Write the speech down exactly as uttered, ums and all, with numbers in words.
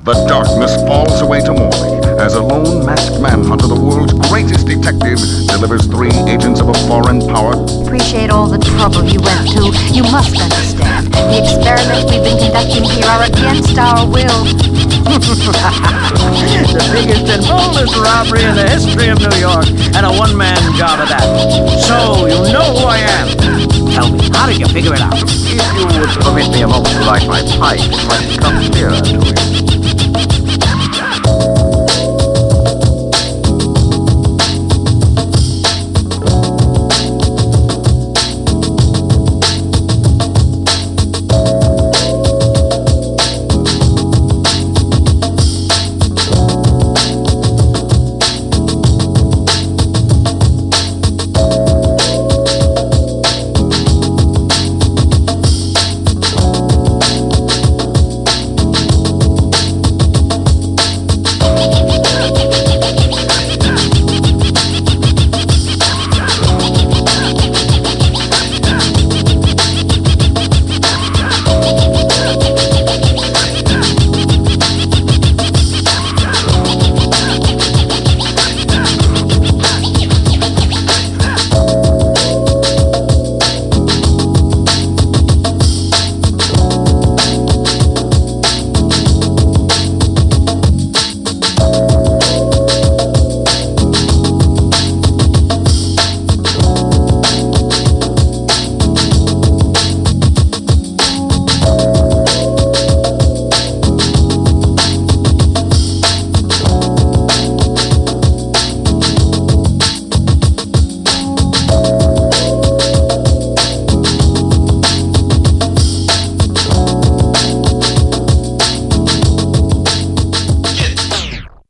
The darkness falls away to morning as a lone masked manhunter, the world's greatest detective, delivers three agents of a foreign power. Appreciate all the trouble you went to. You must understand, the experiments we've been conducting here are against our will. The biggest and boldest robbery in the history of New York, and a one-man job at that. So, you know who I am. Tell me, how did you figure it out? If you would permit me a moment to light my pipe, it might become clearer to you.